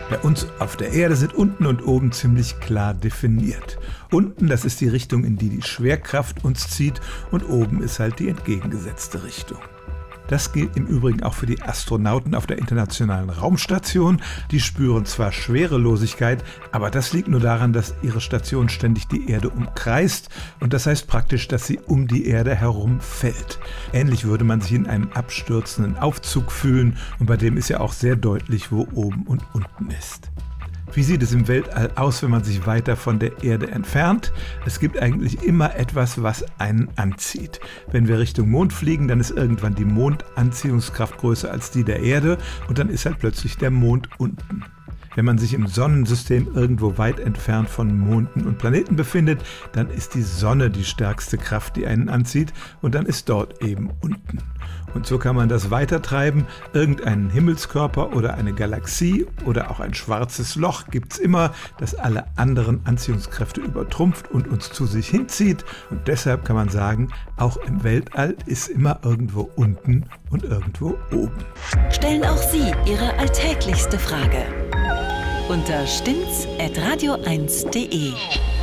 Bei uns auf der Erde sind unten und oben ziemlich klar definiert. Unten, das ist die Richtung, in die die Schwerkraft uns zieht, und oben ist halt die entgegengesetzte Richtung. Das gilt im Übrigen auch für die Astronauten auf der Internationalen Raumstation. Die spüren zwar Schwerelosigkeit, aber das liegt nur daran, dass ihre Station ständig die Erde umkreist, und das heißt praktisch, dass sie um die Erde herum fällt. Ähnlich würde man sich in einem abstürzenden Aufzug fühlen, und bei dem ist ja auch sehr deutlich, wo oben und unten ist. Wie sieht es im Weltall aus, wenn man sich weiter von der Erde entfernt? Es gibt eigentlich immer etwas, was einen anzieht. Wenn wir Richtung Mond fliegen, dann ist irgendwann die Mondanziehungskraft größer als die der Erde, und dann ist halt plötzlich der Mond unten. Wenn man sich im Sonnensystem irgendwo weit entfernt von Monden und Planeten befindet, dann ist die Sonne die stärkste Kraft, die einen anzieht, und dann ist dort eben unten. Und so kann man das weitertreiben. Irgendeinen Himmelskörper oder eine Galaxie oder auch ein schwarzes Loch gibt es immer, das alle anderen Anziehungskräfte übertrumpft und uns zu sich hinzieht. Und deshalb kann man sagen, auch im Weltall ist immer irgendwo unten und irgendwo oben. Stellen auch Sie Ihre alltäglichste Frage unter stimmt's@radio1.de.